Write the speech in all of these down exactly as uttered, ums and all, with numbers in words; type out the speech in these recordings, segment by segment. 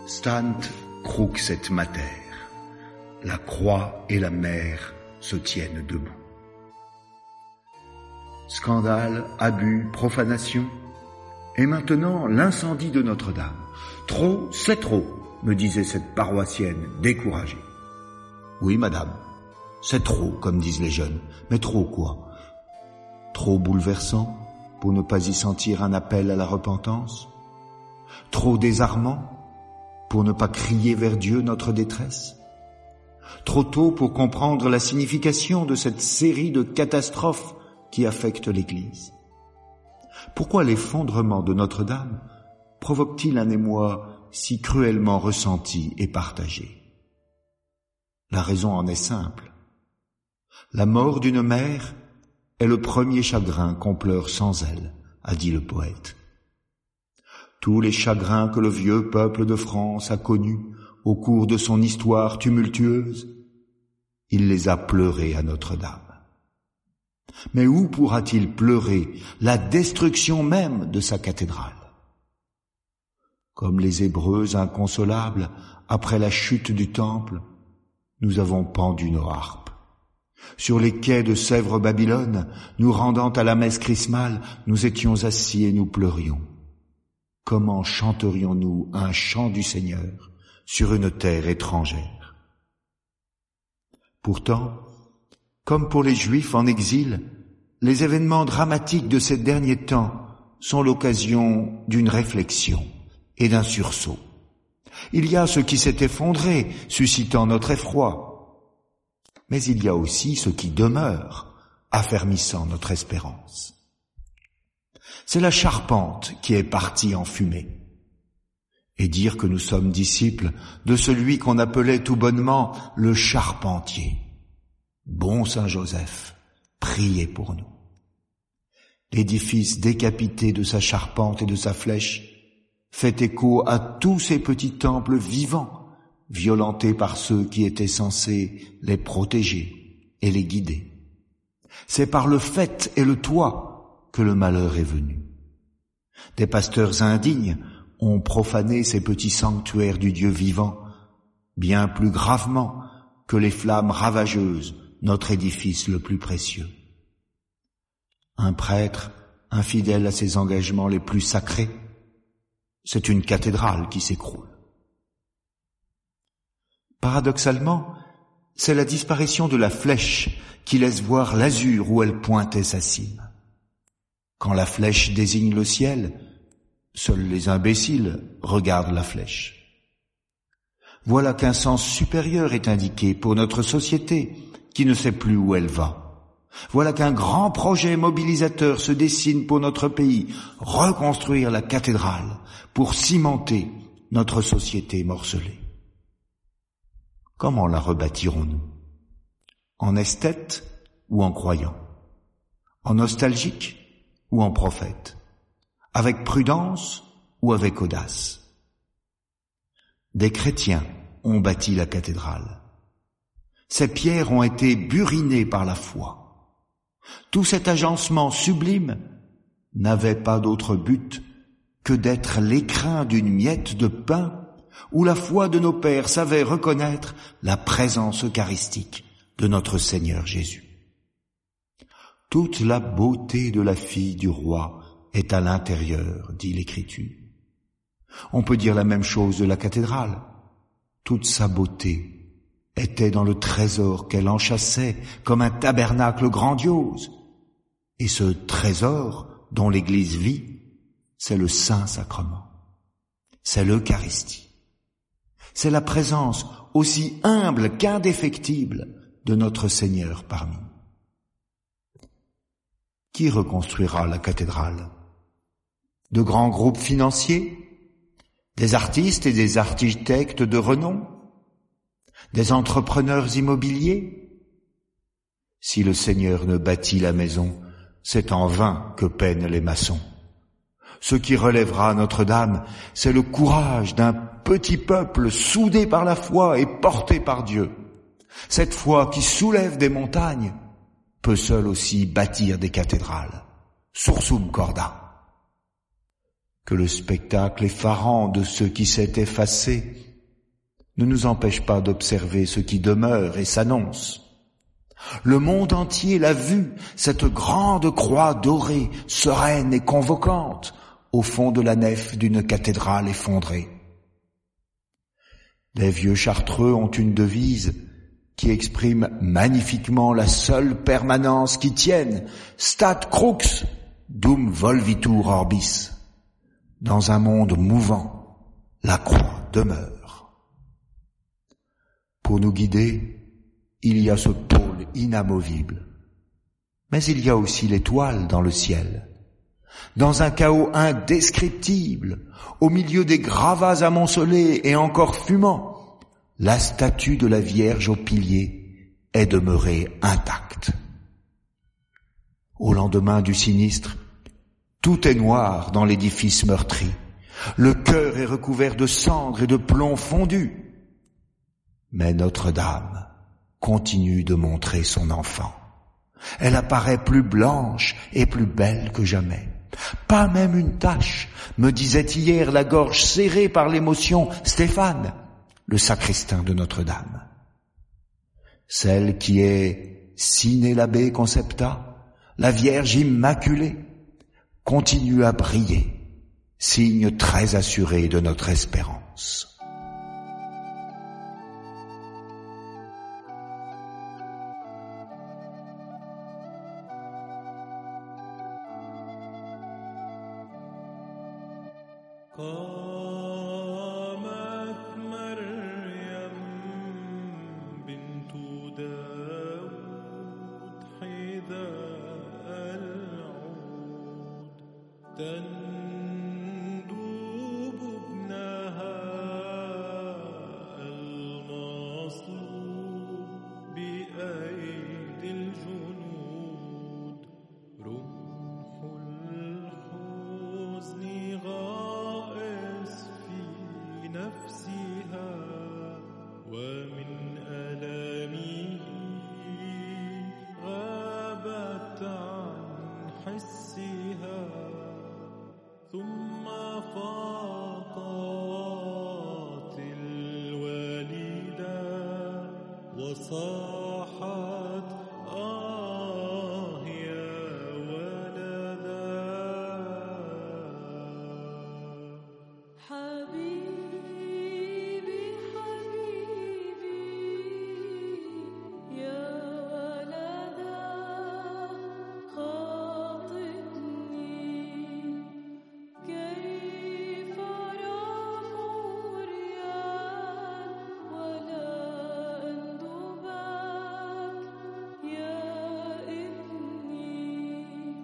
Stant crux et mater. La croix et la mer se tiennent debout. Scandale, abus, profanation, et maintenant l'incendie de Notre-Dame. Trop, c'est trop, me disait cette paroissienne découragée. Oui, madame, c'est trop, comme disent les jeunes. Mais trop quoi? Trop bouleversant pour ne pas y sentir un appel à la repentance? Trop désarmant pour ne pas crier vers Dieu notre détresse? Trop tôt pour comprendre la signification de cette série de catastrophes qui affectent l'Église? Pourquoi l'effondrement de Notre-Dame provoque-t-il un émoi si cruellement ressenti et partagé? La raison en est simple. La mort d'une mère est le premier chagrin qu'on pleure sans elle, a dit le poète. Tous les chagrins que le vieux peuple de France a connus au cours de son histoire tumultueuse, il les a pleurés à Notre-Dame. Mais où pourra-t-il pleurer la destruction même de sa cathédrale? Comme les Hébreux inconsolables, après la chute du temple, nous avons pendu nos harpes. Sur les quais de Sèvres-Babylone, nous rendant à la messe chrismale, nous étions assis et nous pleurions. Comment chanterions-nous un chant du Seigneur sur une terre étrangère? Pourtant, comme pour les Juifs en exil, les événements dramatiques de ces derniers temps sont l'occasion d'une réflexion et d'un sursaut. Il y a ce qui s'est effondré, suscitant notre effroi, mais il y a aussi ce qui demeure, affermissant notre espérance. C'est la charpente qui est partie en fumée. Et dire que nous sommes disciples de celui qu'on appelait tout bonnement le charpentier. Bon Saint Joseph, priez pour nous. L'édifice décapité de sa charpente et de sa flèche fait écho à tous ces petits temples vivants, violentés par ceux qui étaient censés les protéger et les guider. C'est par le faîte et le toit que le malheur est venu. Des pasteurs indignes ont profané ces petits sanctuaires du Dieu vivant, bien plus gravement que les flammes ravageuses, notre édifice le plus précieux. Un prêtre, infidèle à ses engagements les plus sacrés, c'est une cathédrale qui s'écroule. Paradoxalement, c'est la disparition de la flèche qui laisse voir l'azur où elle pointait sa cime. Quand la flèche désigne le ciel, seuls les imbéciles regardent la flèche. Voilà qu'un sens supérieur est indiqué pour notre société qui ne sait plus où elle va. Voilà qu'un grand projet mobilisateur se dessine pour notre pays, reconstruire la cathédrale pour cimenter notre société morcelée. Comment la rebâtirons-nous? En esthète ou en croyant? En nostalgique ou en prophète? Avec prudence ou avec audace? Des chrétiens ont bâti la cathédrale. Ces pierres ont été burinées par la foi. Tout cet agencement sublime n'avait pas d'autre but que d'être l'écrin d'une miette de pain où la foi de nos pères savait reconnaître la présence eucharistique de notre Seigneur Jésus. Toute la beauté de la fille du roi est à l'intérieur, dit l'Écriture. On peut dire la même chose de la cathédrale. Toute sa beauté était dans le trésor qu'elle enchâssait comme un tabernacle grandiose. Et ce trésor dont l'Église vit, c'est le Saint-Sacrement. C'est l'Eucharistie. C'est la présence aussi humble qu'indéfectible de notre Seigneur parmi nous. Qui reconstruira la cathédrale? De grands groupes financiers? Des artistes et des architectes de renom? Des entrepreneurs immobiliers? Si le Seigneur ne bâtit la maison, c'est en vain que peinent les maçons. Ce qui relèvera Notre-Dame, c'est le courage d'un petit peuple soudé par la foi et porté par Dieu. Cette foi qui soulève des montagnes peut seule aussi bâtir des cathédrales. Sursum corda. que le spectacle effarant de ce qui s'est effacé ne nous empêche pas d'observer ce qui demeure et s'annonce. Le monde entier l'a vu, cette grande croix dorée, sereine et convocante, au fond de la nef d'une cathédrale effondrée. Les vieux chartreux ont une devise qui exprime magnifiquement la seule permanence qui tienne, stat crux, dum volvitur orbis. Dans un monde mouvant, la croix demeure. Pour nous guider, il y a ce pôle inamovible. Mais il y a aussi l'étoile dans le ciel. Dans un chaos indescriptible, au milieu des gravats amoncelés et encore fumants, la statue de la Vierge au pilier est demeurée intacte. Au lendemain du sinistre, tout est noir dans l'édifice meurtri. Le cœur est recouvert de cendres et de plomb fondus. Mais Notre-Dame continue de montrer son enfant. Elle apparaît plus blanche et plus belle que jamais. Pas même une tache, me disait hier la gorge serrée par l'émotion Stéphane, le sacristain de Notre-Dame. Celle qui est sine labé concepta, la Vierge immaculée, continue à briller, signe très assuré de notre espérance. قامت مريم بنت داود حذاء العود تندوب ابنها المصلوب بأيدي الجنود روح الحزن غائص في نفسها ومن ألمه غابت عن حسها ثم فاقت الوالدة وصاحت آه يا ولدا حبيبي حبيبي يا ولدا خاطبني كيف رافع ريان ولا أندبك يا ابني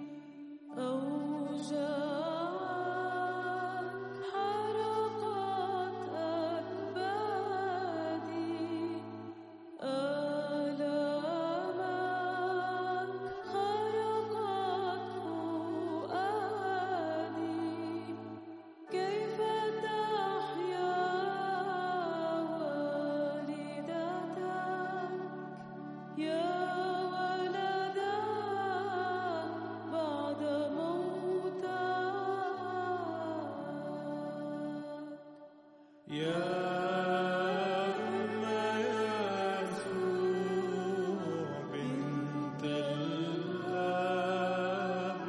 أوجاعك حرقت أكبادي آلامك خرقت فؤادي كيف تحيا والدتك يا ولدا بعد موتك يا أم يسوع بنت الآب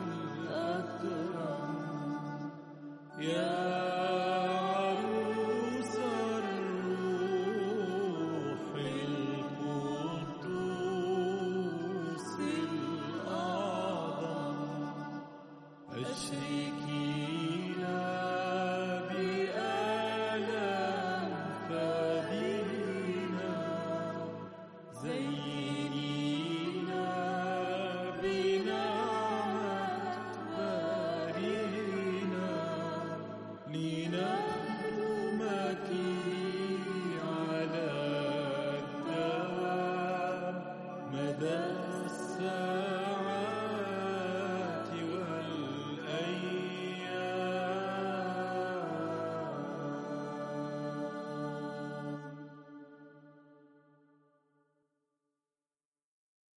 الأكرم يا عروس الروح القدوس الأعظم أشركينا بآلام فادينا زينينا بنعمة بارينا لنخدمك على الدوام مدى الساعات